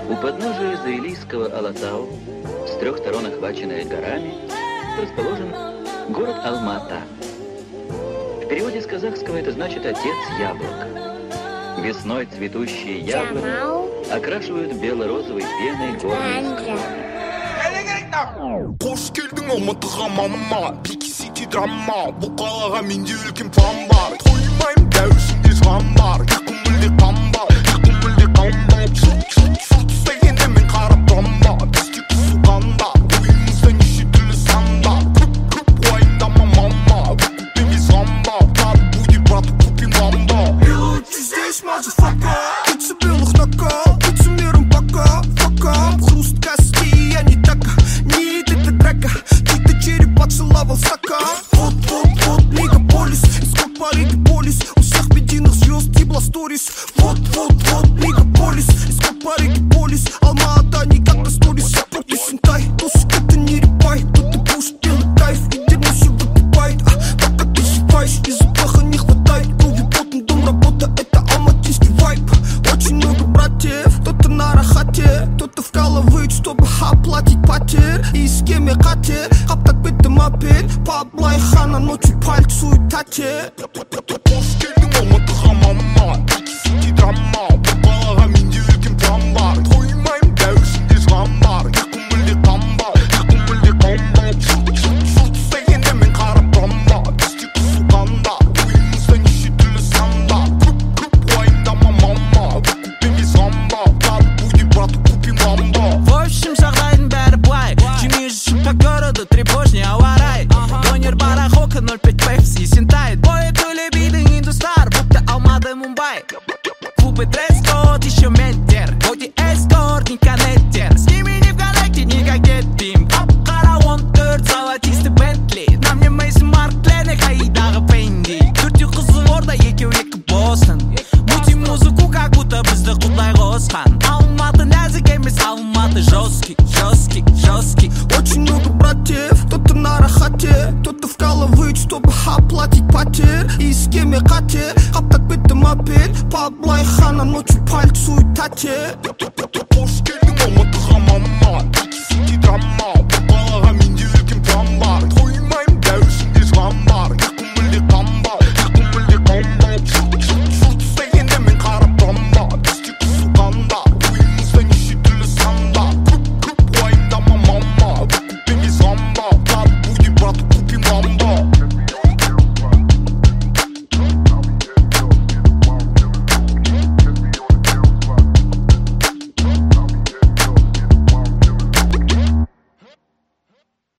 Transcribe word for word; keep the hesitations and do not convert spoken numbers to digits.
У подножия Заилийского Алатау, с трех сторон охваченная горами, расположен город Алма-Ата. В переводе с казахского это значит «отец яблока». Весной цветущие яблони окрашивают бело-розовой пеной горные склоны. Қош келдің Алматыға мама, бикисити драма, бұл қалаға менде үлкен план бар. Тоймайым дәуісінде жан бар, яқын мүлде қамба, яқын мүлде қамба. Шут, шут, шут дегенде мен қарап тұрам ба, бізде құсу қанда, ойымызда неше түрлі санда. Көп, көп уайымдама мама, бүкіп емес ғамба, тар будет брат, купим ламба. Hello, здесь motherfucker, пицца белых нокаут, пицца миром пока, fuck up, хруст костей, я не така. Ты череп поцеловал стакан. Вот, вот, вот, мегаполис, исход Париги полис. У всех медийных звезд ебла сторис. Вот, вот, вот, мегаполис, исход Париги полис. Алма-Ата не как на сторис. Я против синтай, тусик это не репай. Тут ты пуш, делай кайф, и дерьмо все выпивает. А, так как ты зеваешь, и запаха не хватает. Крови потом дом, работа, это алматинский вайб. Очень много братьев, кто-то на рахате, кто-то вкалывает, чтобы оплатить потерь. И с кем я хотел, қаптап беттім апел. Паблай хана ночью пальцует тате. Қош келдің Алматыға мама, бикисити драма, бұл қалаға менде үлкен план бар. Тоймайым дәуісінде жан бар, яқын мүлде қамба, яқын мүлде қамба. Шут, шут, шут дегенде мен қарап тұрам ба, бізде құсу қанда, ойымызда неше түрлі санда. Көп, көп уайымдама мама, бүкіп емес ғамба, тар будет брат, купим ламба. В общем, жағдайдың бәрі былай, жеме жүрші по городу, тревожный ауа-рай. Донер барахока, ноль пять пепси, синтайт. Бой төле бидің индустар, будто Алматы, Мумбай. Клубы дресс-код, еще ментер, боди эскорт, не коннектер. С ними не в коннекте, никак детим. Ап-қара он төрт, золотистый Бентли. На мне Мейсон Марклене, қайдағы Фенди. Төртеу қызы орда, екеу екі босын. Мути музыку, как будто бізді құдай қосқан. Алматы нәзік емес, Алматы жесткий, жесткий, жесткий. Очень много братьев, кто-то на рахате, кто-то вкалывает, чтобы оплатить потерь. И с кем я хотел, қаптап беттім апел. Паблай хана ночью пальцует тате.